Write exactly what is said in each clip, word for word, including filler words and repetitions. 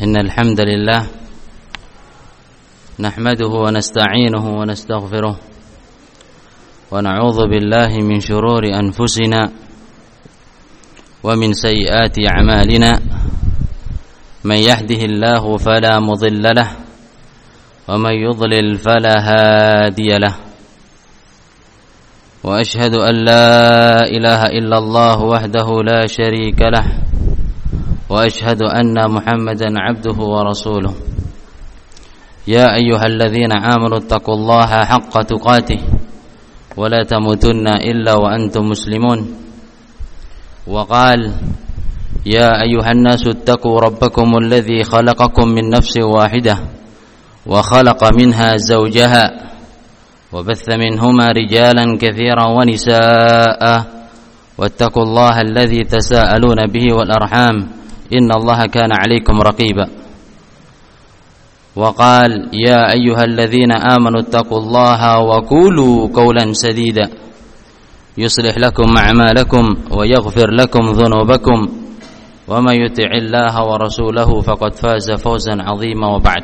إن الحمد لله نحمده ونستعينه ونستغفره ونعوذ بالله من شرور أنفسنا ومن سيئات أعمالنا من يهده الله فلا مضل له ومن يضلل فلا هادي له وأشهد أن لا إله إلا الله وحده لا شريك له وأشهد أن محمدا عبده ورسوله يا أيها الذين آمنوا اتقوا الله حق تقاته ولا تموتن إلا وأنتم مسلمون وقال يا أيها الناس اتقوا ربكم الذي خلقكم من نفس واحدة وخلق منها زوجها وبث منهما رجالا كثيرا ونساء واتقوا الله الذي تساءلون به والأرحام إن الله كان عليكم رقيبا وقال يا أيها الذين آمنوا اتقوا الله وقولوا قولا سديدا يصلح لكم أعمالكم ويغفر لكم ذنوبكم ومن يطع الله ورسوله فقد فاز فوزا عظيما وبعد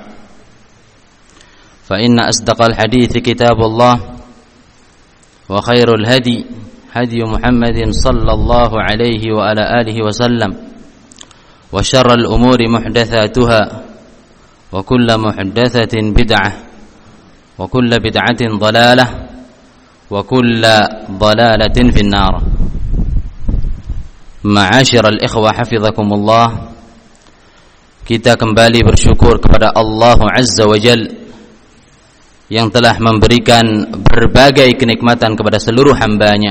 فإن أصدق الحديث كتاب الله وخير الهدي هدي محمد صلى الله عليه وعلى آله وسلم وشر الأمور محدثاتها وكل محدثة بدعة وكل بدعة ضلالة وكل ضلالة في النار. معاشر الإخوة حفظكم الله, kita kembali bersyukur kepada Allah Azza wa Jal yang telah memberikan berbagai kenikmatan kepada seluruh hambanya,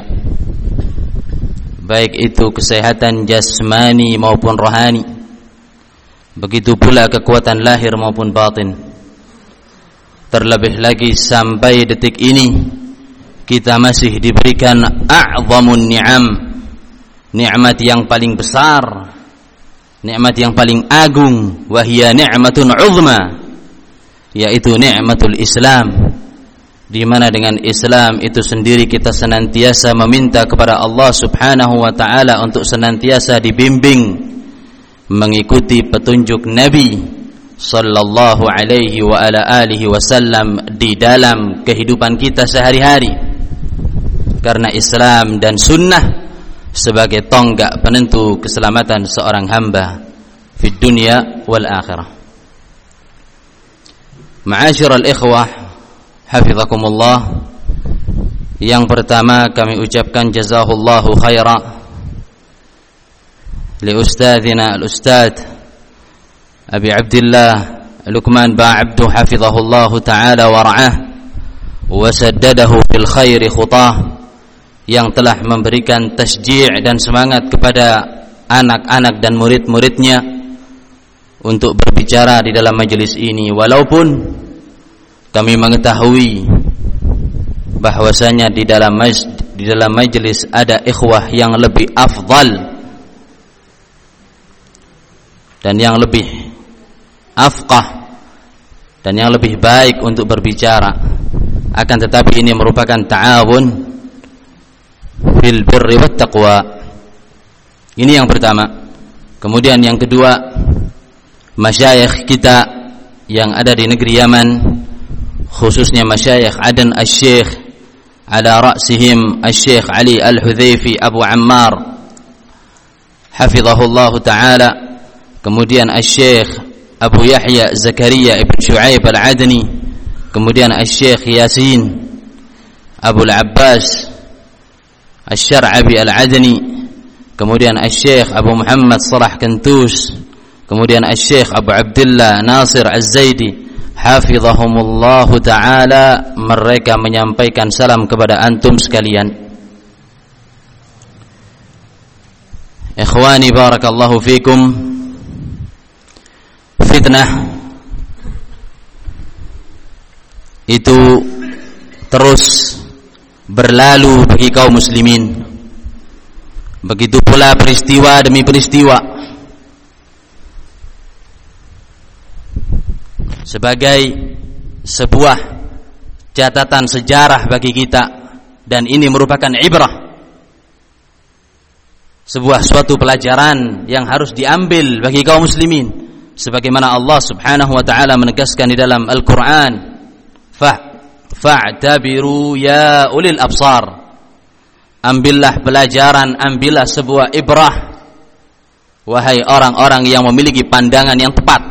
baik itu kesehatan jasmani maupun rohani, begitu pula kekuatan lahir maupun batin. Terlebih lagi sampai detik ini kita masih diberikan a'zamun ni'am, nikmat yang paling besar, nikmat yang paling agung, wahia ni'matun 'uzma, yaitu nikmatul Islam, di mana dengan Islam itu sendiri kita senantiasa meminta kepada Allah Subhanahu wa taala untuk senantiasa dibimbing mengikuti petunjuk Nabi sallallahu alaihi wa ala alihi wasallam di dalam kehidupan kita sehari-hari, karena Islam dan sunnah sebagai tonggak penentu keselamatan seorang hamba di dunia wal akhirah. Ma'asyiral ikhwah hafizakumullah, yang pertama kami ucapkan jazahullahu khaira li ustadzina al-ustadz Abi Abdullah Luqman Ba'abdu hafizahullahu ta'ala wa ra'ah wa saddadahu fil khairi khutah, yang telah memberikan tasji' dan semangat kepada anak-anak dan murid-muridnya untuk berbicara di dalam majelis ini, walaupun kami mengetahui bahwasanya di dalam maj- di dalam majelis ada ikhwah yang lebih afdal dan yang lebih afqah dan yang lebih baik untuk berbicara, akan tetapi ini merupakan ta'awun fil birri wat taqwa. Ini yang pertama. Kemudian yang kedua, masyayikh kita yang ada di negeri Yaman, khususnya masyayikh Adan al-Syekh, ala ra'sihim al-Syekh Ali al-Hudhaifi Abu Ammar hafizahullahu ta'ala, kemudian al-Syekh Abu Yahya Zakaria Ibn Shu'aib al-Adni, kemudian al-Syekh Yasin Abu al-Abbas al-Syar'abi al-Adni, kemudian al-Syekh Abu Muhammad Salah Kentus, kemudian al-Syekh Abu Abdullah Nasir Az-Zaidi hafizahumullahu ta'ala. Mereka menyampaikan salam kepada antum sekalian. Ikhwani barakallahu fikum, fitnah itu terus berlalu bagi kaum muslimin. Begitu pula peristiwa demi peristiwa. Sebagai sebuah catatan sejarah bagi kita, dan ini merupakan ibrah, sebuah suatu pelajaran yang harus diambil bagi kaum muslimin, sebagaimana Allah Subhanahu wa taala menegaskan di dalam Al-Qur'an, fa fa'tabiru ya ulil absar. Ambillah pelajaran, ambillah sebuah ibrah, wahai orang-orang yang memiliki pandangan yang tepat.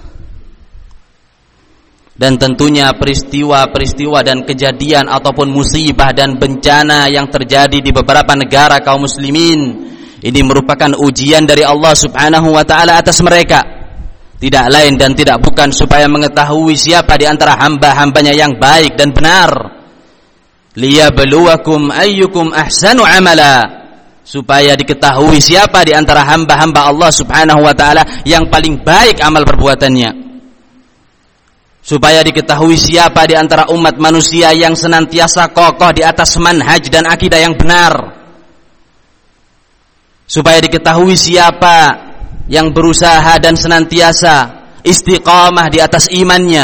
Dan tentunya peristiwa-peristiwa dan kejadian ataupun musibah dan bencana yang terjadi di beberapa negara kaum muslimin ini merupakan ujian dari Allah Subhanahu wa taala atas mereka. Tidak lain dan tidak bukan supaya mengetahui siapa di antara hamba-hambanya yang baik dan benar. Liyabluwakum ayyukum ahsanu amala, supaya diketahui siapa di antara hamba-hamba Allah Subhanahu wa taala yang paling baik amal perbuatannya. Supaya diketahui siapa di antara umat manusia yang senantiasa kokoh di atas manhaj dan akidah yang benar. Supaya diketahui siapa yang berusaha dan senantiasa istiqamah di atas imannya.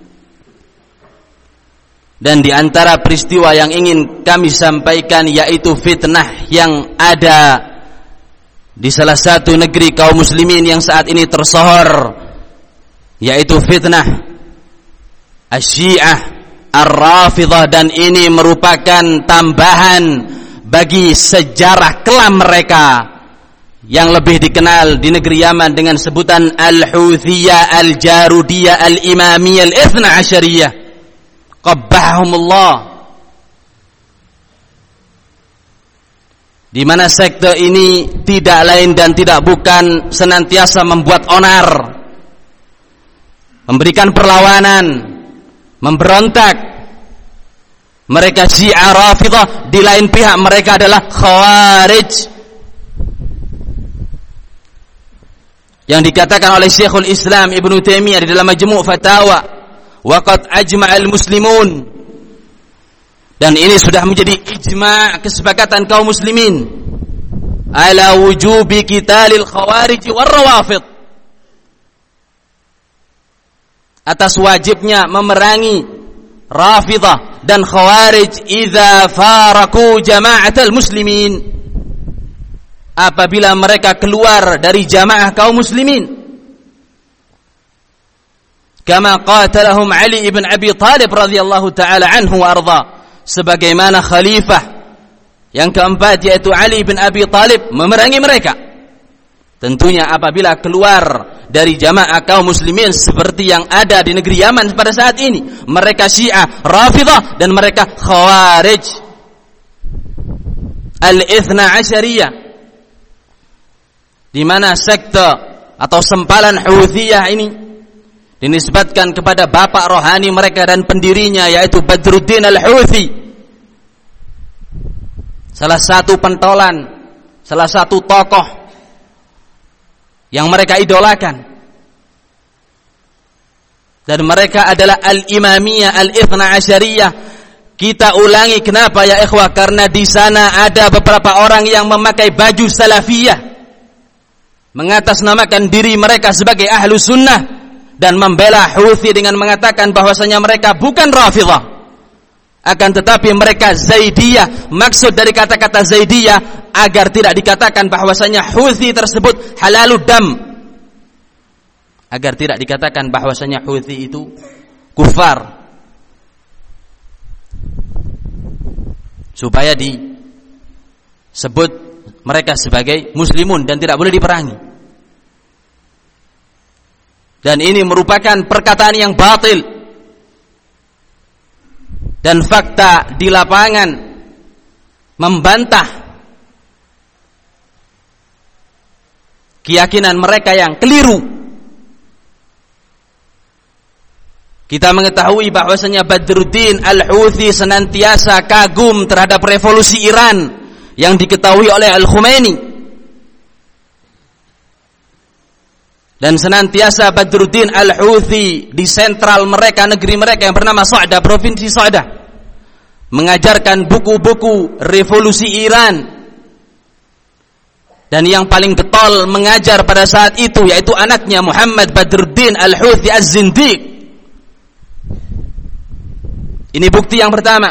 Dan di antara peristiwa yang ingin kami sampaikan yaitu fitnah yang ada di salah satu negeri kaum muslimin yang saat ini tersohor, yaitu fitnah Asy-Syiah Ar-Rafidhah, dan ini merupakan tambahan bagi sejarah kelam mereka yang lebih dikenal di negeri Yaman dengan sebutan Al-Huthiyah, Al-Jarudiyah, Al-Imamiyah, Al-Ithna Asyariyah. Qabbahumullah. Di mana sekte ini tidak lain dan tidak bukan senantiasa membuat onar, memberikan perlawanan, memberontak. Mereka Syiah Rafidhah, di lain pihak mereka adalah Khawarij, yang dikatakan oleh Syekhul Islam Ibnu Taimiyah di dalam Majmu' Fatawa, waqad ajma'al muslimun, dan ini sudah menjadi ijma' kesepakatan kaum muslimin, ala wujubi qitalil khawarij war rawafid, atas wajibnya memerangi Rafidhah dan Khawarij idza faraku jama'atal muslimin, apabila mereka keluar dari jamaah kaum muslimin. Kama qatalahum Ali ibn Abi Talib radhiyallahu taala anhu wa arda, sebagaimana khalifah yang keempat yaitu Ali ibn Abi Talib memerangi mereka. Tentunya apabila keluar dari jamaah kaum muslimin seperti yang ada di negeri Yaman pada saat ini, mereka Syiah Rafidhah dan mereka Khawarij Al-Ithna Asyariyah, di mana sekte atau sempalan Huthiyah ini dinisbatkan kepada bapak rohani mereka dan pendirinya yaitu Badruddin Al-Huthi, salah satu pentolan, salah satu tokoh yang mereka idolakan. Dan mereka adalah Al-Imamiyah, Al-Ithna Asyariyah. Kita ulangi kenapa ya ikhwah, karena di sana ada beberapa orang yang memakai baju salafiyah, mengatasnamakan diri mereka sebagai ahlu sunnah, dan membela Houthi dengan mengatakan bahwasanya mereka bukan Rafidhah, akan tetapi mereka Zaidiyah. Maksud dari kata-kata Zaidiyah agar tidak dikatakan bahwasanya Houthi tersebut halalud dam, agar tidak dikatakan bahwasanya Houthi itu kufar, supaya disebut mereka sebagai muslimun dan tidak boleh diperangi. Dan ini merupakan perkataan yang batil, dan fakta di lapangan membantah keyakinan mereka yang keliru. Kita mengetahui bahwasanya Badruddin Al-Huthi senantiasa kagum terhadap revolusi Iran yang diketahui oleh Al-Khomeini, dan senantiasa Badruddin Al-Huthi di sentral mereka, negeri mereka yang bernama Sa'da, provinsi Sa'da, mengajarkan buku-buku revolusi Iran. Dan yang paling getol mengajar pada saat itu yaitu anaknya Muhammad Badruddin Al-Huthi Az-Zindiq. Ini bukti yang pertama.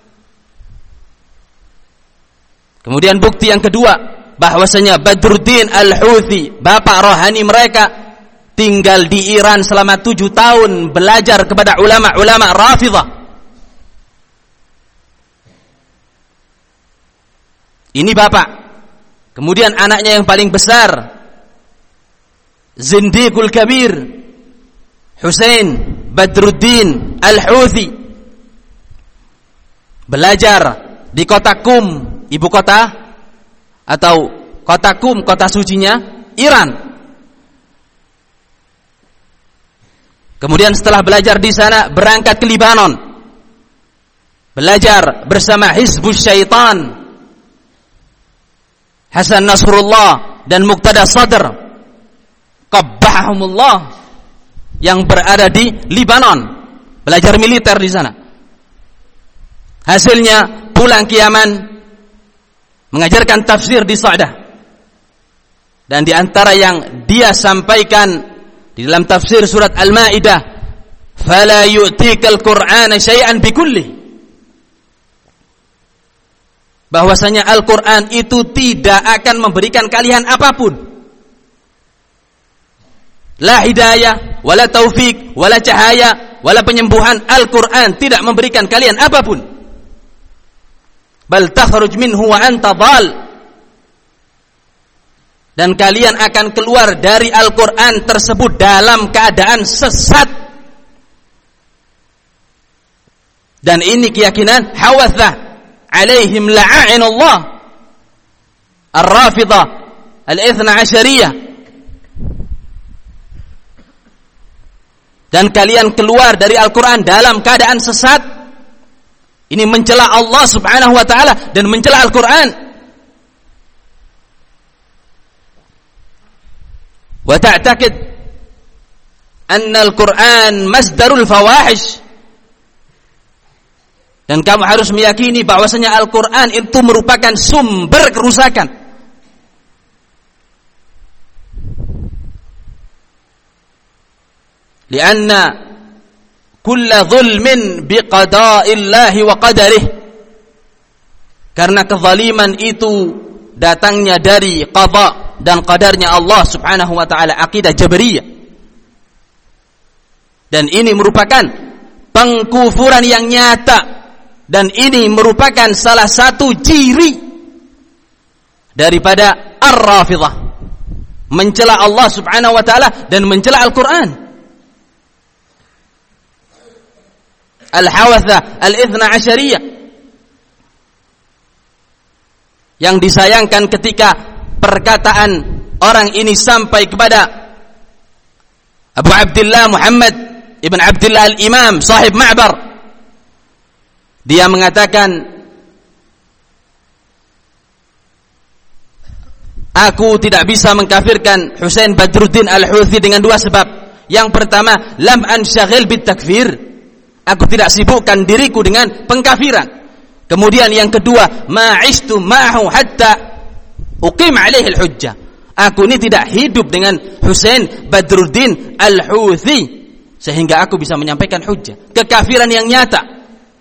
Kemudian bukti yang kedua, bahwasanya Badruddin Al-Huthi, bapak rohani mereka, tinggal di Iran selama tujuh tahun belajar kepada ulama-ulama Rafidhah. Ini bapak. Kemudian anaknya yang paling besar, Zindiqul Kabir, Husain Badruddin Al-Houthi, belajar di kota Qum, ibu kota atau kota Qum, kota sucinya Iran. Kemudian setelah belajar di sana berangkat ke Libanon, belajar bersama Hizbus Syaitan, Hasan Nasrullah dan Muqtada Sadr, qabbahumullah, yang berada di Libanon, belajar militer di sana. Hasilnya pulang ke Yaman, mengajarkan tafsir di Sa'dah. Dan di antara yang dia sampaikan di dalam tafsir surat Al-Maidah, "Fala yu'tikal Qur'ana syai'an bikulli." Bahwasanya Al-Qur'an itu tidak akan memberikan kalian apapun. La hidayah, wala taufik, wala cahaya, wala penyembuhan. Al-Qur'an tidak memberikan kalian apapun. Bal takhruj minhu wa anta dhal. Dan kalian akan keluar dari Al-Qur'an tersebut dalam keadaan sesat. Dan ini keyakinan Hawathah alaihim la'a'inullah Ar-Rafidhah Al-Ithna Asyariyah. Dan kalian keluar dari Al-Quran dalam keadaan sesat. Ini mencela Allah subhanahu wa ta'ala dan mencela Al-Quran. Wa ta'taqid anna Al-Quran masdarul fawahish. Dan kamu harus meyakini bahwasanya Al-Quran itu merupakan sumber kerusakan. Lianna kulla zulmin biqada'illahi wa qadarih. Karena kezaliman itu datangnya dari qada dan qadarnya Allah subhanahu wa ta'ala, akidah Jabariyah. Dan ini merupakan pengkufuran yang nyata. Dan ini merupakan salah satu ciri daripada Ar-Rafidhah, mencela Allah subhanahu wa ta'ala dan mencela Al-Quran. Al-Hawathah Al-Ithna Asyariyah, yang disayangkan ketika perkataan orang ini sampai kepada Abu Abdullah Muhammad Ibn Abdullah Al-Imam sahib Ma'bar. Dia mengatakan, aku tidak bisa mengkafirkan Husain Badruddin Al-Houthi dengan dua sebab. Yang pertama, lam ansyaghil bit takfir, aku tidak sibukkan diriku dengan pengkafiran. Kemudian yang kedua, ma'ishtu ma'ahu hatta uqim alaihi al-hujjah, aku ini tidak hidup dengan Husain Badruddin Al-Houthi sehingga aku bisa menyampaikan hujjah, kekafiran yang nyata.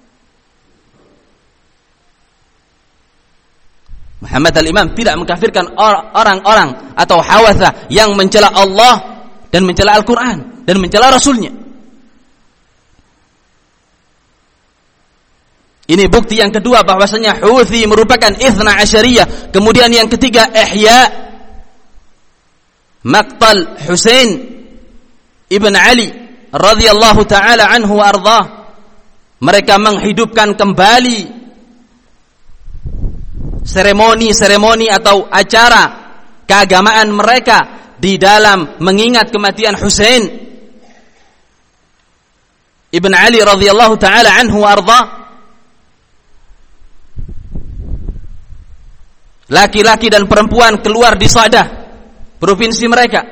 Muhammad al-Imam tidak mengkafirkan orang-orang atau hawathah yang mencela Allah dan mencela Al-Quran dan mencela Rasulnya. Ini bukti yang kedua bahwasanya Houthi merupakan Ithna Asyariyah. Kemudian yang ketiga, ihya maqtal Husain ibn Ali radhiyallahu taala anhu wa ardhah. Mereka menghidupkan kembali seremoni-seremoni atau acara keagamaan mereka di dalam mengingat kematian Husain ibn Ali radhiyallahu taala anhu wa ardhah. Laki-laki dan perempuan keluar di Sa'dah, provinsi mereka,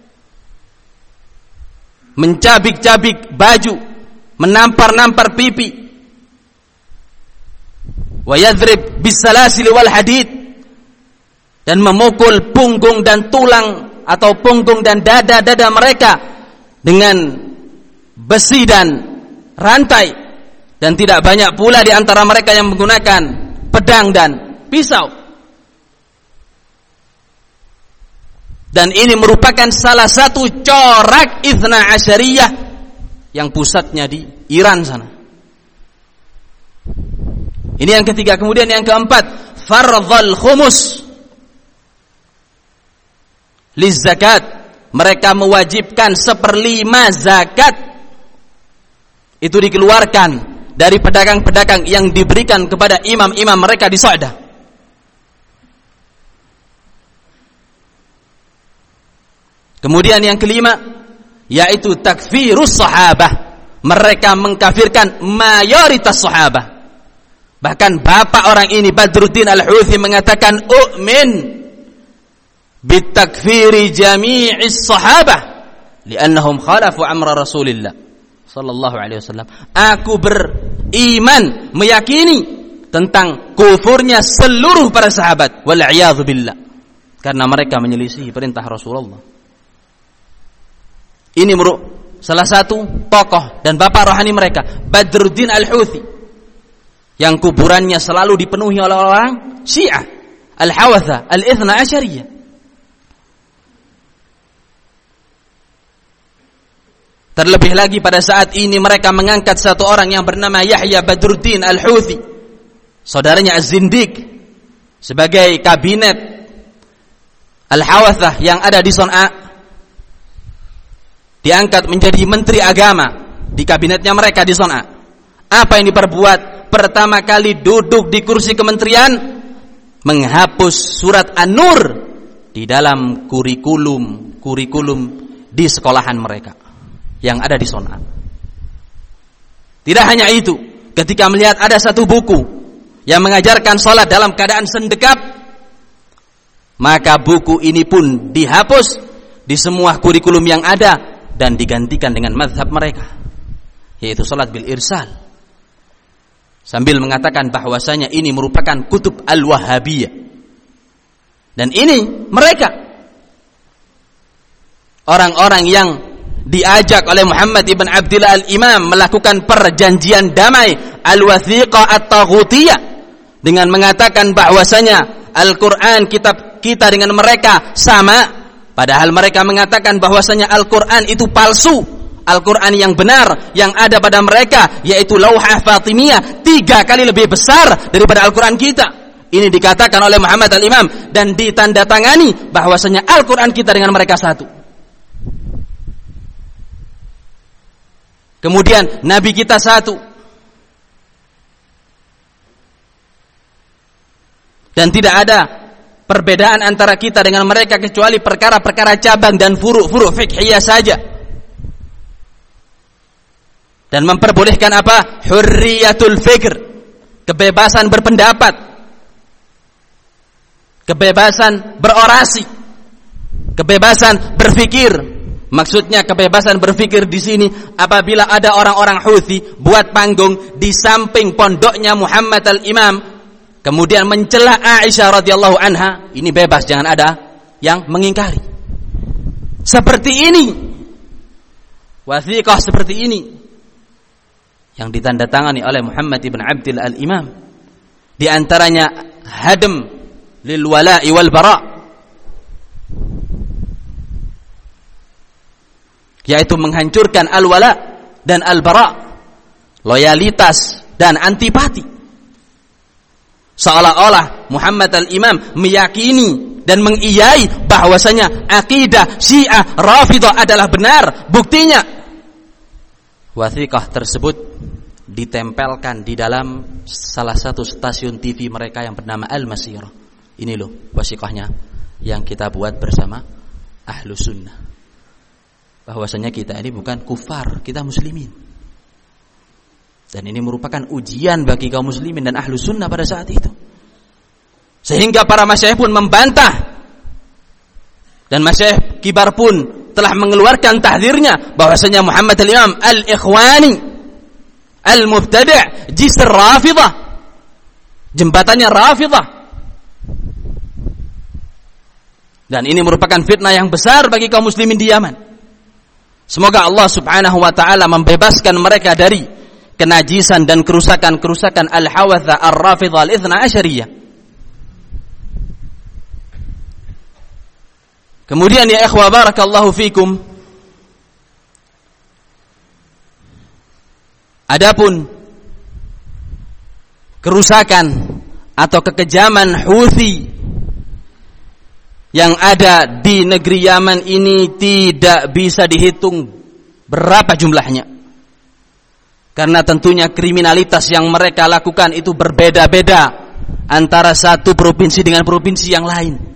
mencabik-cabik baju, menampar-nampar pipi, wa yadrib bisalasil wal hadid, dan memukul punggung dan tulang atau punggung dan dada-dada mereka dengan besi dan rantai. Dan tidak banyak pula di antara mereka yang menggunakan pedang dan pisau. Dan ini merupakan salah satu corak Ithna Asyariyah yang pusatnya di Iran sana. Ini yang ketiga. Kemudian yang keempat, fardhul khumus liz zakat. Mereka mewajibkan seperlima zakat itu dikeluarkan dari pedagang-pedagang yang diberikan kepada imam-imam mereka di Sa'dah. Kemudian yang kelima yaitu takfirus sahabah. Mereka mengkafirkan mayoritas sahabah. Bahkan bapak orang ini Badruddin Al-Houthi mengatakan u'min bitakfiri jami'is sahabah li'annahum khalafu amra Rasulillah sallallahu alaihi wasallam. Aku beriman, meyakini tentang kufurnya seluruh para sahabat wal a'yadzu billah, karena mereka menyelisihi perintah Rasulullah. Ini merupakan salah satu tokoh dan bapak rohani mereka, Badruddin Al-Houthi, yang kuburannya selalu dipenuhi oleh orang Syiah Al-Hawatha Al-Ithna Asyariyah. Terlebih lagi pada saat ini mereka mengangkat satu orang yang bernama Yahya Badruddin Al-Houthi, saudaranya Az-Zindiq, sebagai kabinet Al-Hawatha yang ada di Son'a. Diangkat menjadi menteri agama di kabinetnya mereka di Son'a. Apa yang diperbuat? Pertama kali duduk di kursi kementerian, menghapus surat An-Nur di dalam kurikulum kurikulum di sekolahan mereka yang ada di Son'a. Tidak hanya itu, ketika melihat ada satu buku yang mengajarkan sholat dalam keadaan sendekap, maka buku ini pun dihapus di semua kurikulum yang ada dan digantikan dengan mazhab mereka, yaitu salat bil irsal, sambil mengatakan bahwasanya ini merupakan kutub al-Wahhabiyah. Dan ini mereka orang-orang yang diajak oleh Muhammad ibn Abdillah al-Imam melakukan perjanjian damai al-Wathiqah at-Taghutiyah dengan mengatakan bahwasanya Al-Quran kitab kita dengan mereka sama. Padahal mereka mengatakan bahwasanya Al-Quran itu palsu. Al-Quran yang benar yang ada pada mereka yaitu Lauhah Fatimiyah tiga kali lebih besar daripada Al-Quran kita. Ini dikatakan oleh Muhammad al-Imam dan ditandatangani bahwasanya Al-Quran kita dengan mereka satu. Kemudian Nabi kita satu. Dan tidak ada perbedaan antara kita dengan mereka kecuali perkara-perkara cabang dan furu'-furu' fiqhiyah saja. Dan memperbolehkan apa? Hurriyatul fikr, kebebasan berpendapat, kebebasan berorasi, kebebasan berfikir. Maksudnya kebebasan berfikir di sini apabila ada orang-orang Houthi buat panggung di samping pondoknya Muhammad al-Imam, kemudian mencela Aisyah radhiyallahu anha, ini bebas, jangan ada yang mengingkari. Seperti ini, wathiqah seperti ini yang ditandatangani oleh Muhammad ibn Abdillah al-Imam. Di antaranya hadm lil wala'i wal bara', yaitu menghancurkan al-wala dan al-bara', loyalitas dan antipati. Seolah-olah Muhammad al-Imam meyakini dan mengiyai bahwasanya akidah Syiah Rafidhah adalah benar. Buktinya wathiqah tersebut ditempelkan di dalam salah satu stasiun T V mereka yang bernama Al-Masirah. Ini loh wathiqahnya yang kita buat bersama Ahlus Sunnah, bahwasanya kita ini bukan kufar, kita muslimin. Dan ini merupakan ujian bagi kaum muslimin dan Ahlus Sunnah pada saat itu. Sehingga para masyayikh pun membantah. Dan masyayikh kibar pun telah mengeluarkan tahdzirnya bahwasanya Muhammad al-Imam al-Ikhwani al-Mubtadi', jisr Rafidhah, jembatannya Rafidhah. Dan ini merupakan fitnah yang besar bagi kaum muslimin di Yaman. Semoga Allah Subhanahu wa taala membebaskan mereka dari kenajisan dan kerusakan-kerusakan al-Hawatha ar-Rafidhah al-Ithna Asyariyah. Kemudian ya ikhwah barakallahu fikum, adapun kerusakan atau kekejaman Houthi yang ada di negeri Yaman ini tidak bisa dihitung berapa jumlahnya. Karena tentunya kriminalitas yang mereka lakukan itu berbeda-beda antara satu provinsi dengan provinsi yang lain.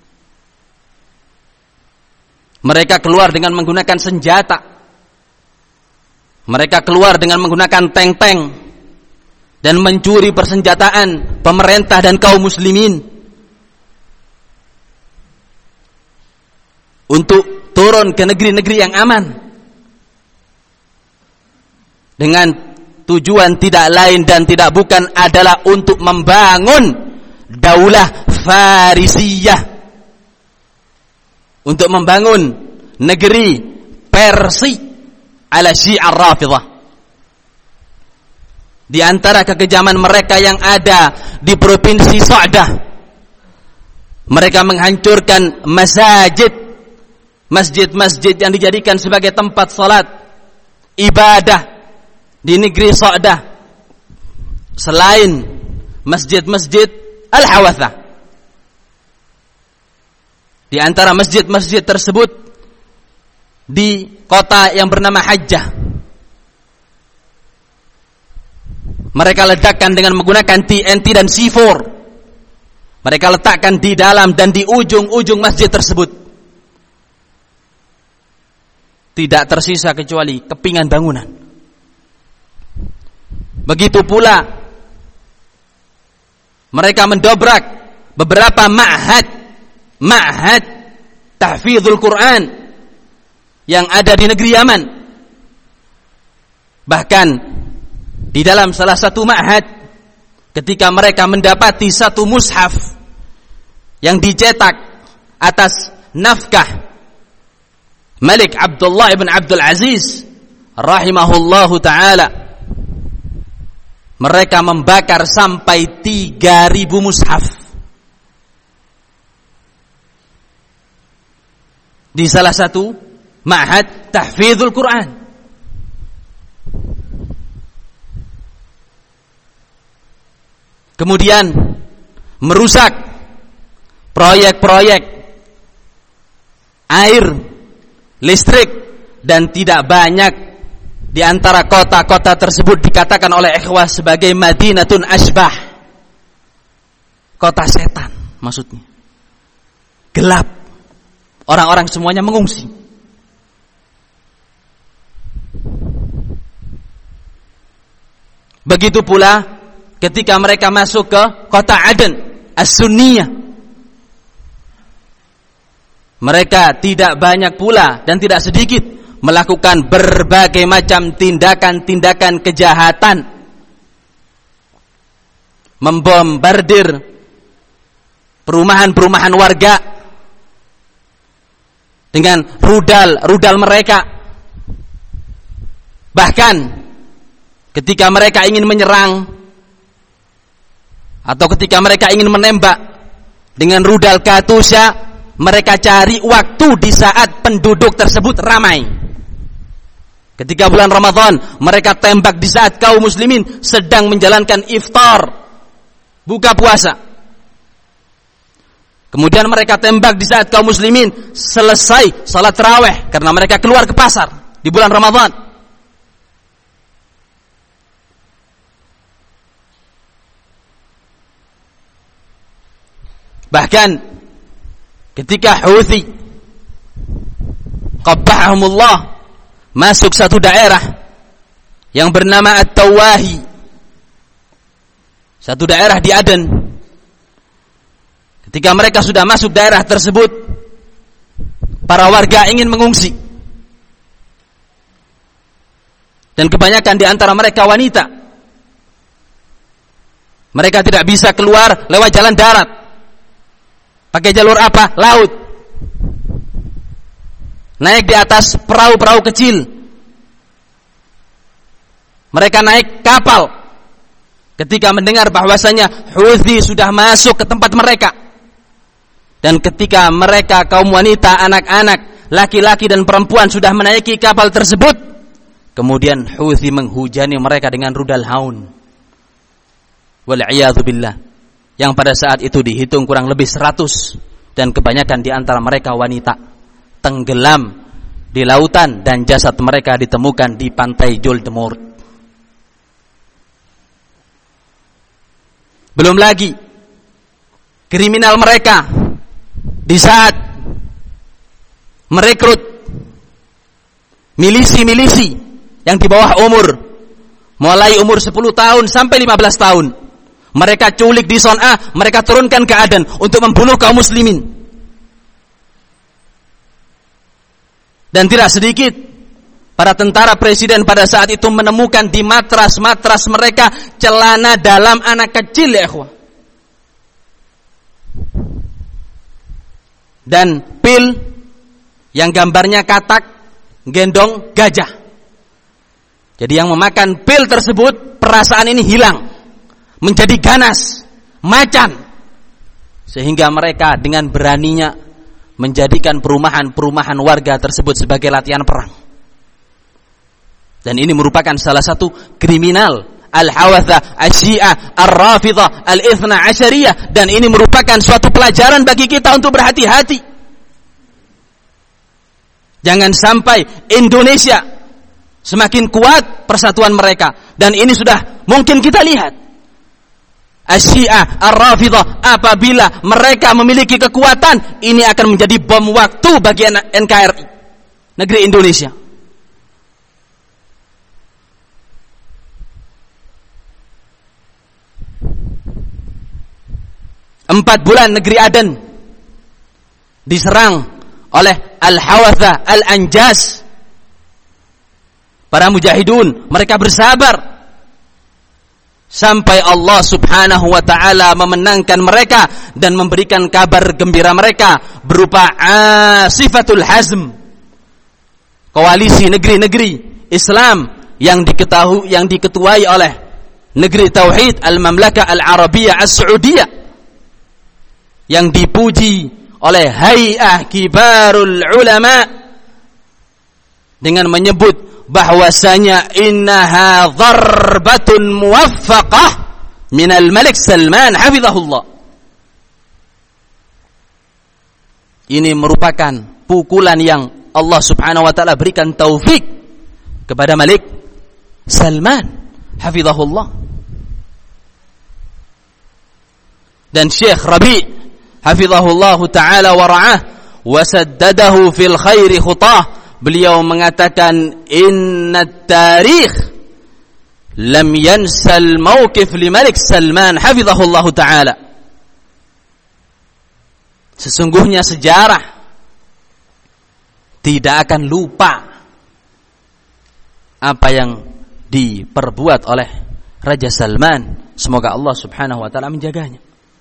Mereka keluar dengan menggunakan senjata. Mereka keluar dengan menggunakan tank-tank dan mencuri persenjataan pemerintah dan kaum muslimin untuk turun ke negeri-negeri yang aman dengan tujuan tidak lain dan tidak bukan adalah untuk membangun daulah Farisiyah, untuk membangun negeri Persia ala Syi'ar Rafidah. Di antara kekejaman mereka yang ada di provinsi Sa'dah, mereka menghancurkan masjid, masjid-masjid yang dijadikan sebagai tempat salat ibadah di negeri Sa'dah, selain masjid-masjid Al-Hawathah. Di antara masjid-masjid tersebut di kota yang bernama Hajjah, mereka letakkan dengan menggunakan T N T dan C empat. Mereka letakkan di dalam dan di ujung-ujung masjid tersebut. Tidak tersisa kecuali kepingan bangunan. Begitu pula mereka mendobrak beberapa ma'had Ma'had tahfizul Quran yang ada di negeri Yaman. Bahkan di dalam salah satu ma'had, ketika mereka mendapati satu mushaf yang dicetak atas nafkah Malik Abdullah ibn Abdul Aziz rahimahullahu ta'ala, mereka membakar sampai tiga ribu mushaf di salah satu ma'had tahfizul Quran. Kemudian merusak proyek-proyek air, listrik, dan tidak banyak di antara kota-kota tersebut dikatakan oleh ikhwah sebagai Madinatun Asbah, kota setan maksudnya. Gelap, orang-orang semuanya mengungsi. Begitu pula ketika mereka masuk ke kota Aden As-Sunniyah, mereka tidak banyak pula dan tidak sedikit melakukan berbagai macam tindakan-tindakan kejahatan, membombardir perumahan-perumahan warga dengan rudal-rudal mereka. Bahkan ketika mereka ingin menyerang atau ketika mereka ingin menembak dengan rudal Katusha, mereka cari waktu di saat penduduk tersebut ramai. Ketika bulan Ramadan, mereka tembak di saat kaum muslimin sedang menjalankan iftar, buka puasa. Kemudian mereka tembak di saat kaum muslimin selesai salat tarawih karena mereka keluar ke pasar di bulan Ramadan. Bahkan ketika Houthi qabbahumullah masuk satu daerah yang bernama At-Tawahi, satu daerah di Aden. Ketika mereka sudah masuk daerah tersebut, para warga ingin mengungsi, dan kebanyakan di antara mereka wanita. Mereka tidak bisa keluar lewat jalan darat. Pakai jalur apa? Laut. Naik di atas perahu-perahu kecil. Mereka naik kapal ketika mendengar bahwasanya Houthi sudah masuk ke tempat mereka. Dan ketika mereka kaum wanita, anak-anak, laki-laki dan perempuan sudah menaiki kapal tersebut, kemudian Houthi menghujani mereka dengan rudal haun. Wal'iyadzu billah. Yang pada saat itu dihitung kurang lebih seratus, dan kebanyakan di antara mereka wanita, tenggelam di lautan dan jasad mereka ditemukan di pantai Joldemort. Belum lagi kriminal mereka di saat merekrut milisi-milisi yang di bawah umur, mulai umur sepuluh tahun sampai lima belas tahun. Mereka culik di Son'a, mereka turunkan ke Aden untuk membunuh kaum muslimin. Dan tidak sedikit para tentara presiden pada saat itu menemukan di matras-matras mereka celana dalam anak kecil, ya ikhwah. Dan pil yang gambarnya katak gendong gajah. Jadi yang memakan pil tersebut, perasaan ini hilang, menjadi ganas, macan, sehingga mereka dengan beraninya menjadikan perumahan-perumahan warga tersebut sebagai latihan perang. Dan ini merupakan salah satu kriminal Al-Hawatha, Al-Syiah, Al-Rafidah, Al-Ithna Asyariyah. Dan ini merupakan suatu pelajaran bagi kita untuk berhati-hati. Jangan sampai Indonesia semakin kuat persatuan mereka. Dan ini sudah mungkin kita lihat. Asy-Syiah, Ar-Rafidah, apabila mereka memiliki kekuatan, ini akan menjadi bom waktu bagi N K R I, negeri Indonesia. Empat bulan negeri Aden diserang oleh Al-Hawatha, Al-Anjas. Para mujahidun, mereka bersabar sampai Allah subhanahu wa ta'ala memenangkan mereka dan memberikan kabar gembira mereka berupa Asifatul Hazm, koalisi negeri-negeri Islam yang diketahui, yang diketuai oleh negeri Tauhid Al-Mamlakah Al-Arabiyah As-Saudiyah, yang dipuji oleh Hay'ah Kibarul Ulama dengan menyebut bahwasanya innaha dharbatun muwaffaqah minal Malik Salman hafizahullah. Ini merupakan pukulan yang Allah subhanahu wa ta'ala berikan taufik kepada Malik Salman hafizahullah. Dan Syekh Rabi' hafizahullah ta'ala wa ra'ah wa saddadahu fil khairi khutah, beliau mengatakan inna tarikh lam yansal mawqif li Malik Salman hafizahullah ta'ala. Sesungguhnya sejarah tidak akan lupa apa yang diperbuat oleh Raja Salman, semoga Allah subhanahu wa ta'ala menjaganya.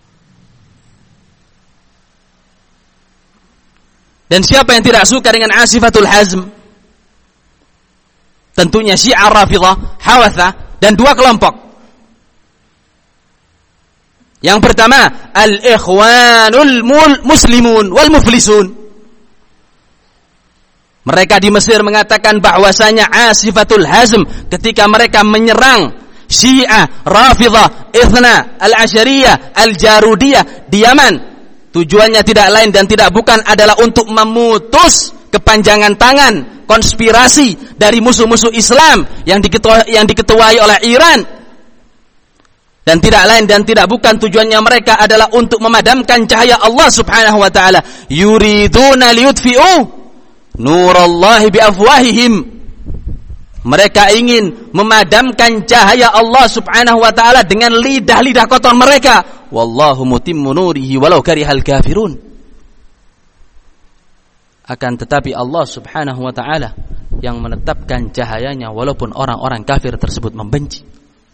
Dan siapa yang tidak suka dengan Asifatul Hazm? Tentunya Syiah, Rafidah, Hawatha, dan dua kelompok. Yang pertama, Al-Ikhwanul Muslimun wal Muflisun. Mereka di Mesir mengatakan bahwasanya Asifatul Hazm ketika mereka menyerang Syiah, Rafidah, Ithna, Al-Asyariyah, Al-Jarudiyah di Yaman, tujuannya tidak lain dan tidak bukan adalah untuk memutus kepanjangan tangan konspirasi dari musuh-musuh Islam yang diketuai, yang diketuai oleh Iran. Dan tidak lain dan tidak bukan tujuannya mereka adalah untuk memadamkan cahaya Allah subhanahu wa ta'ala. Yuriduna liyutfi'u nurallahi biafwahihim. Mereka ingin memadamkan cahaya Allah subhanahu wa ta'ala dengan lidah-lidah kotor mereka. Wallahu mutimmu nurihi walau karihal kafirun. Akan tetapi Allah subhanahu wa ta'ala yang menetapkan cahayanya walaupun orang-orang kafir tersebut membenci.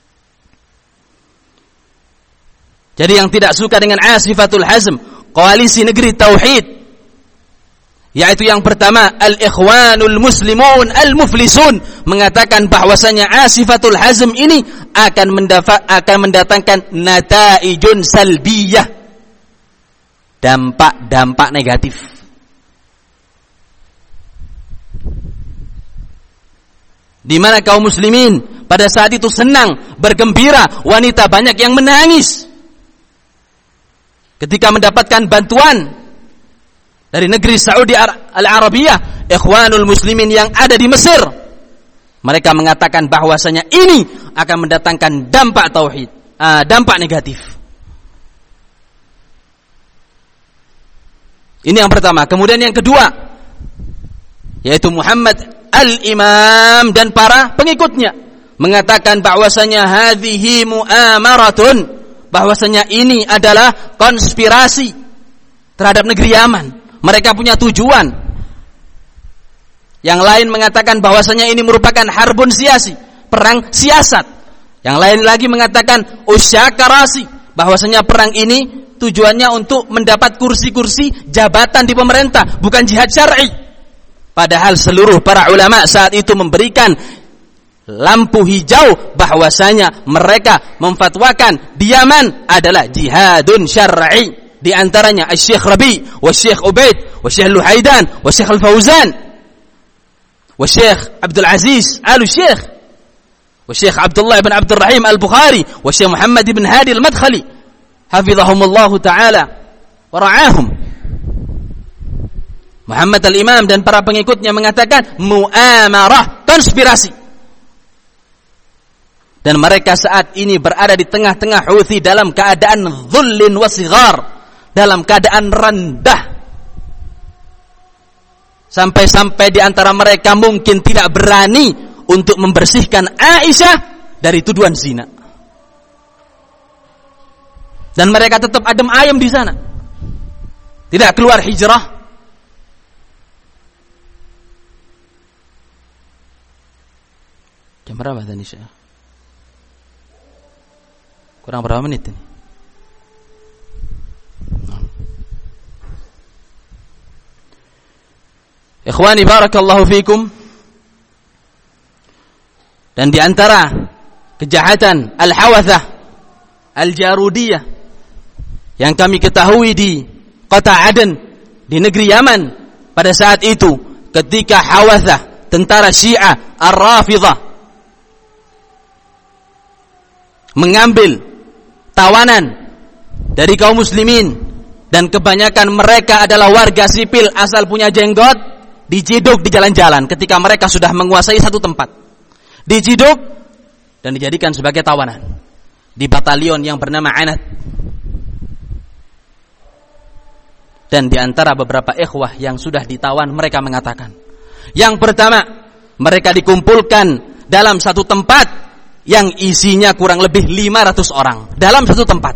Jadi yang tidak suka dengan Asifatul Hazm, koalisi negeri Tauhid, yaitu yang pertama Al-Ikhwanul Muslimun Al-Muflisun, mengatakan bahwasanya Asifatul Hazm ini akan mendafa, akan mendatangkan nataijun salbiyah, dampak-dampak negatif. Di mana kaum muslimin pada saat itu senang, bergembira, wanita banyak yang menangis ketika mendapatkan bantuan dari negeri Saudi Al-Arabiyah, ikhwanul muslimin yang ada di Mesir. Mereka mengatakan bahwasanya ini akan mendatangkan dampak tauhid, uh, dampak negatif. Ini yang pertama. Kemudian yang kedua, yaitu Muhammad al-Imam dan para pengikutnya mengatakan bahwasanya hadhihi mu'amaratun, bahwasanya ini adalah konspirasi terhadap negeri Yaman. Mereka punya tujuan. Yang lain mengatakan bahwasanya ini merupakan harbun siasi, perang siasat. Yang lain lagi mengatakan usyakarasi, bahwasanya perang ini tujuannya untuk mendapat kursi-kursi jabatan di pemerintah, bukan jihad syar'i. Padahal seluruh para ulama saat itu memberikan lampu hijau bahwasanya mereka memfatwakan di Yaman adalah jihadun syar'i. Di antaranya Syekh Rabi, wa Syekh Ubaid, wa Syekh Luhaidan, wa Syekh Al-Fauzan, wa Syekh Abdul Aziz Al-Syekh, wa Syekh Abdullah ibn Abdul Rahim Al-Bukhari, wa Syekh Muhammad ibn Hadi Al-Madkhali, hafizahumullahu ta'ala wa ra'ahum. Muhammad al-Imam dan para pengikutnya mengatakan mu'amarah, konspirasi. Dan mereka saat ini berada di tengah-tengah Houthi dalam keadaan dhullin wa sighar, dalam keadaan rendah. Sampai-sampai di antara mereka mungkin tidak berani untuk membersihkan Aisyah dari tuduhan zina. Dan mereka tetap adem ayem di sana. Tidak keluar hijrah. Jam berapa tadi Syekh? Kurang berapa menit ini? Ikhwani barakallahu fikum. Dan di antara kejahatan Al-Hawathah Al-Jarudiyah yang kami ketahui di kota Aden di negeri Yaman pada saat itu, ketika Hawathah, tentara Syiah Ar-Rafidhah, mengambil tawanan dari kaum muslimin dan kebanyakan mereka adalah warga sipil asal punya jenggot, diciduk di jalan-jalan ketika mereka sudah menguasai satu tempat. Diciduk dan dijadikan sebagai tawanan di batalion yang bernama Anat. Dan di antara beberapa ikhwah yang sudah ditawan, mereka mengatakan, yang pertama, mereka dikumpulkan dalam satu tempat yang isinya kurang lebih lima ratus orang dalam satu tempat.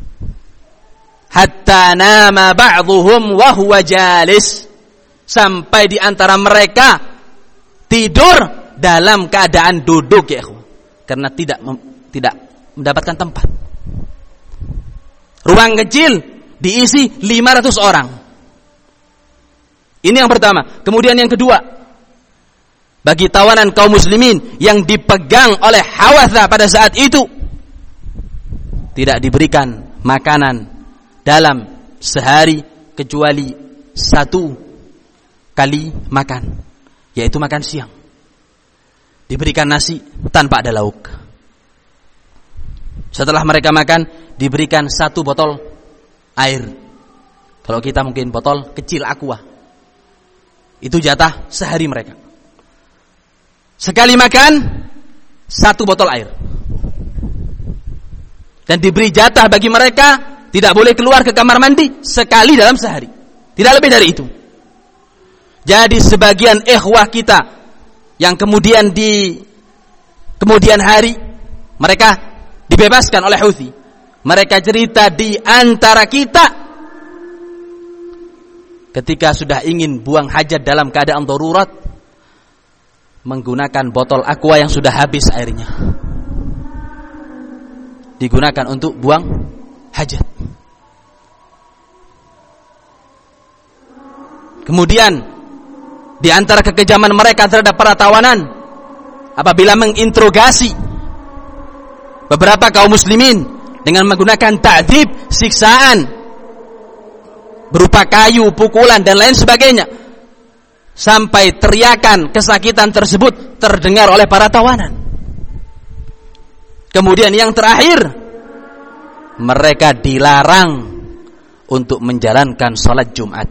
Hatta nama ba'dhuhum wa huwa jalis, sampai di antara mereka tidur dalam keadaan duduk, ya ikhwah, karena tidak mem- tidak mendapatkan tempat. Ruang kecil diisi lima ratus orang. Ini yang pertama. Kemudian yang kedua, bagi tawanan kaum muslimin yang dipegang oleh Hawathah pada saat itu, tidak diberikan makanan dalam sehari kecuali satu kali makan, yaitu makan siang. Diberikan nasi tanpa ada lauk. Setelah mereka makan, diberikan satu botol air. Kalau kita mungkin botol kecil aqua. Itu jatah sehari mereka. Sekali makan, satu botol air. Dan diberi jatah bagi mereka, tidak boleh keluar ke kamar mandi sekali dalam sehari. Tidak lebih dari itu. Jadi sebagian ikhwah kita yang kemudian di kemudian hari mereka dibebaskan oleh Houthi, mereka cerita di antara kita ketika sudah ingin buang hajat dalam keadaan darurat, menggunakan botol aqua yang sudah habis airnya, digunakan untuk buang hajat. Kemudian di antara kekejaman mereka terhadap para tawanan, apabila menginterogasi beberapa kaum muslimin dengan menggunakan ta'dzib, siksaan, berupa kayu, pukulan dan lain sebagainya, sampai teriakan kesakitan tersebut terdengar oleh para tawanan. Kemudian yang terakhir, mereka dilarang untuk menjalankan salat Jumat.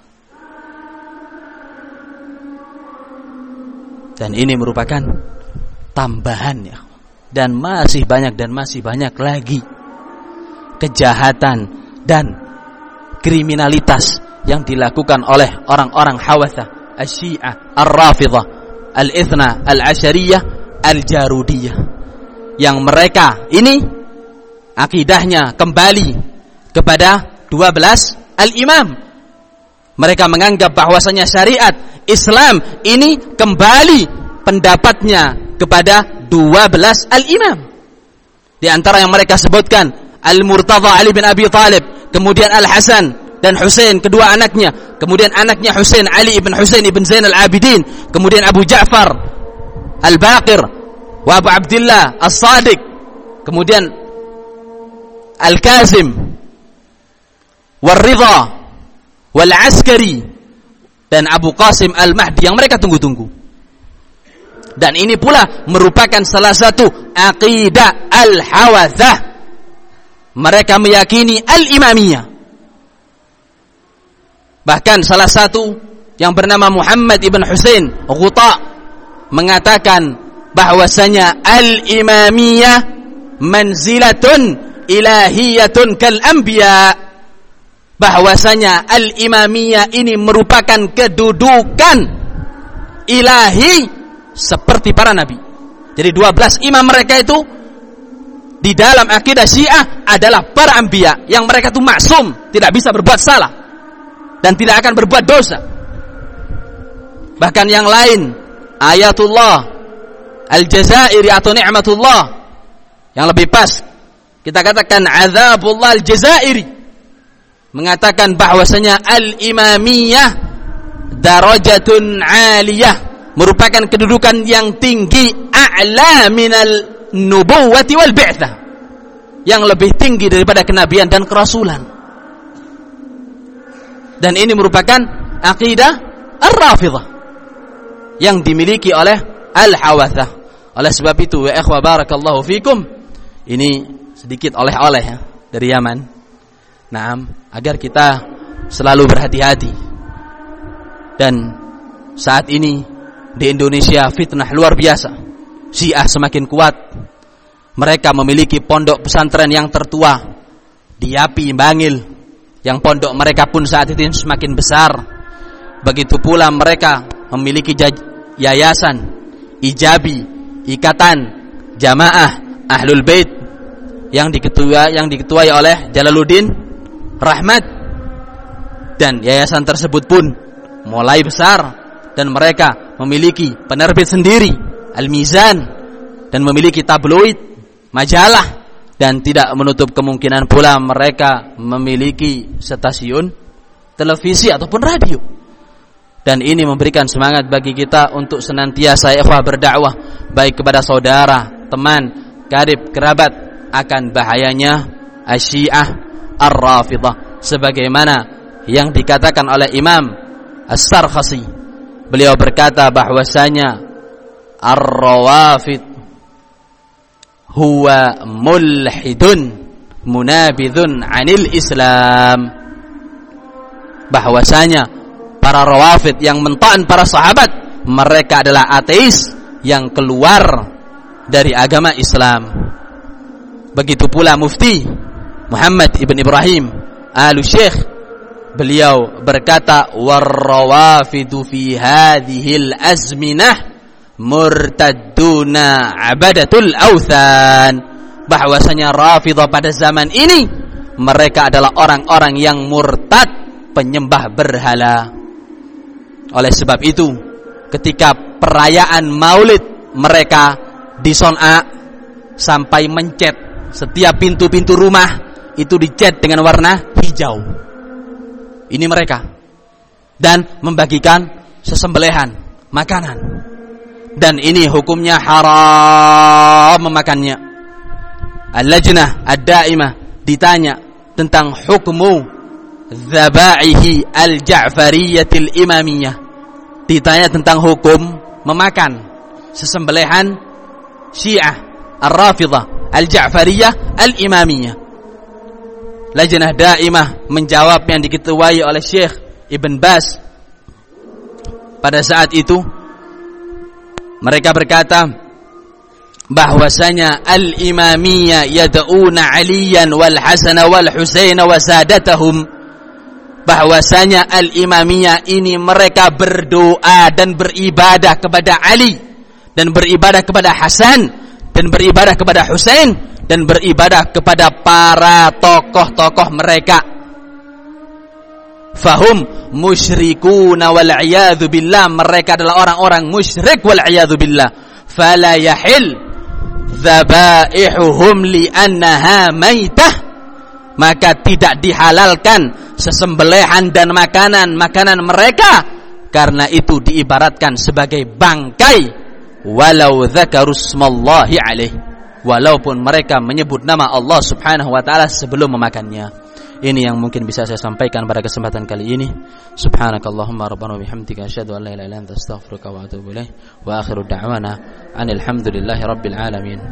Dan ini merupakan tambahan ya. Dan masih banyak dan masih banyak lagi kejahatan dan kriminalitas yang dilakukan oleh orang-orang Hawathah, Asy-Syiah, Ar-Rafidhah, Al-Ithna, Al-Asyariyah, Al-Jarudiyah, yang mereka ini akidahnya kembali kepada dua belas al-imam. Mereka menganggap bahwasanya syariat Islam ini kembali pendapatnya kepada dua belas al-imam. Di antara yang mereka sebutkan Al-Murtadha Ali bin Abi Thalib, kemudian Al-Hasan dan Husain kedua anaknya, kemudian anaknya Husain Ali ibn Husain ibn Zain al-Abidin, kemudian Abu Ja'far Al-Baqir wa Abu Abdullah As-Sadiq, kemudian Al-Kazim Wal-Ridha Wal-Askari dan Abu Qasim Al-Mahdi yang mereka tunggu-tunggu. Dan ini pula merupakan salah satu aqidah Al-Hawathah. Mereka meyakini Al-Imamiyah. Bahkan salah satu yang bernama Muhammad ibn Husain Ghuta mengatakan bahwasanya Al-Imamiyah manzilatun ilahiyatun kal-anbiya. Bahwasanya Al-Imamiyah ini merupakan kedudukan ilahi seperti para nabi. Jadi dua belas imam mereka itu di dalam akidah Syiah adalah para anbiya, yang mereka itu maksum, tidak bisa berbuat salah dan tidak akan berbuat dosa. Bahkan yang lain, Ayatullah Al-Jazairi atau Ni'matullah, yang lebih pas kita katakan Azabullah Al-Jazairi, mengatakan bahwasanya al-imamiyah darajatun aliyah, merupakan kedudukan yang tinggi, a'la minal nubuwati wal bi'tsah, yang lebih tinggi daripada kenabian dan kerasulan. Dan ini merupakan akidah Ar-Rafidhah yang dimiliki oleh Al-Hawathah. Oleh sebab itu, ya ikhwah barakallahu fikum, ini sedikit oleh-oleh ya, dari Yaman. Naam, agar kita selalu berhati-hati. Dan saat ini di Indonesia fitnah luar biasa. Syiah semakin kuat. Mereka memiliki pondok pesantren yang tertua di Yapi, Bangil, yang pondok mereka pun saat itu semakin besar. Begitu pula mereka memiliki yayasan, ijabi, ikatan, jamaah Ahlul Bait yang diketua yang diketuai oleh Jalaluddin Rahmat, dan yayasan tersebut pun mulai besar dan mereka memiliki penerbit sendiri, Al-Mizan, dan memiliki tabloid, majalah, dan tidak menutup kemungkinan pula mereka memiliki stasiun televisi ataupun radio. Dan ini memberikan semangat bagi kita untuk senantiasa ikhwah berdakwah baik kepada saudara, teman, karib, kerabat akan bahayanya Asy-Syiah Ar-Rafidhah, sebagaimana yang dikatakan oleh Imam As-Sarkhasi. Beliau berkata bahwasanya Ar-Rawafid huwa mulhidun munabidun anil Islam. Bahwasanya para Rawafid yang mentaan para sahabat, mereka adalah ateis yang keluar dari agama Islam. Begitu pula Mufti Muhammad ibn Ibrahim Al-Syekh, beliau berkata warrawafidu fi hadhil azminah murtadduna abadatul authan. Bahwasanya Rafidhah pada zaman ini mereka adalah orang-orang yang murtad, penyembah berhala. Oleh sebab itu, ketika perayaan Maulid mereka di Son'a sampai mencet setiap pintu-pintu rumah itu dicat dengan warna hijau. Ini mereka. Dan membagikan sesembelihan, makanan. Dan ini hukumnya haram memakannya. Al-Lajnah Ad-Daimah ditanya tentang hukum dzabaihi al-Ja'fariyatil Imamiyah. Ditanya tentang hukum memakan sesembelihan Syiah Ar-Rafidhah Al-Ja'fariyah Al-Imamiyah. Lajnah Daimah menjawab yang diketuai oleh Syekh Ibn Baz. Pada saat itu mereka berkata bahwasanya Al-Imamiyah yad'una Aliyan wal Hasan wal Husain wa sadatahum. Bahwasanya Al-Imamiyah ini mereka berdoa dan beribadah kepada Ali, dan beribadah kepada Hasan, dan beribadah kepada Husain, dan beribadah kepada para tokoh-tokoh mereka. Fahum musyrikuna wal iyadzu billah. Mereka adalah orang-orang musyrik wal iyadzu billah. Fala yahil dzabaihuhum li annaha maitah. Maka tidak dihalalkan sesembelihan dan makanan-makanan mereka karena itu diibaratkan sebagai bangkai, walau dzakaru smallahi alaih, walaupun mereka menyebut nama Allah Subhanahu wa taala sebelum memakannya. Ini yang mungkin bisa saya sampaikan pada kesempatan kali ini. Subhanakallahumma rabbana wa bihamdika asyhadu an la ilaha illa anta astaghfiruka wa atubu ilaik. Wa akhiru da'wana anil hamdulillahi rabbil alamin.